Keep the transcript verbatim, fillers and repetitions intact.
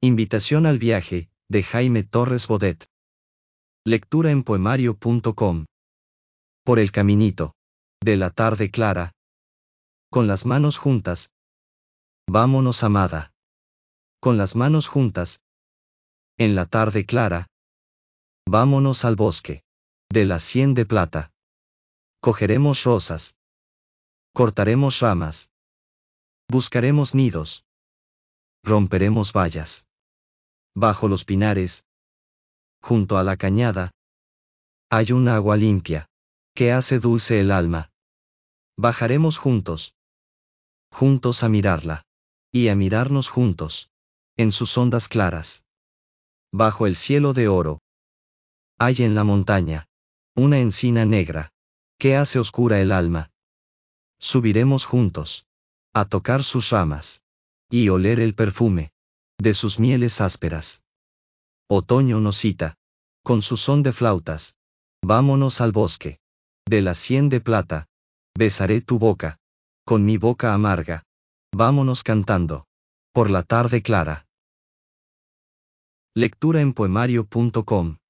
Invitación al viaje, de Jaime Torres Bodet. Lectura en poemario punto com. Por el caminito de la tarde clara. Con las manos juntas. Vámonos, amada. Con las manos juntas. En la tarde clara. Vámonos al bosque de la sien de plata. Cogeremos rosas. Cortaremos ramas. Buscaremos nidos. Romperemos vallas. Bajo los pinares. Junto a la cañada. Hay un agua limpia que hace dulce el alma. Bajaremos juntos. Juntos a mirarla. Y a mirarnos juntos. En sus ondas claras. Bajo el cielo de oro. Hay en la montaña. Una encina negra. Que hace oscura el alma. Subiremos juntos. A tocar sus ramas. Y oler el perfume. De sus mieles ásperas. Otoño nos cita. Con su son de flautas. Vámonos al bosque. De la sien de plata. Besaré tu boca. Con mi boca amarga. Vámonos cantando. Por la tarde clara. Lectura en poemario punto com.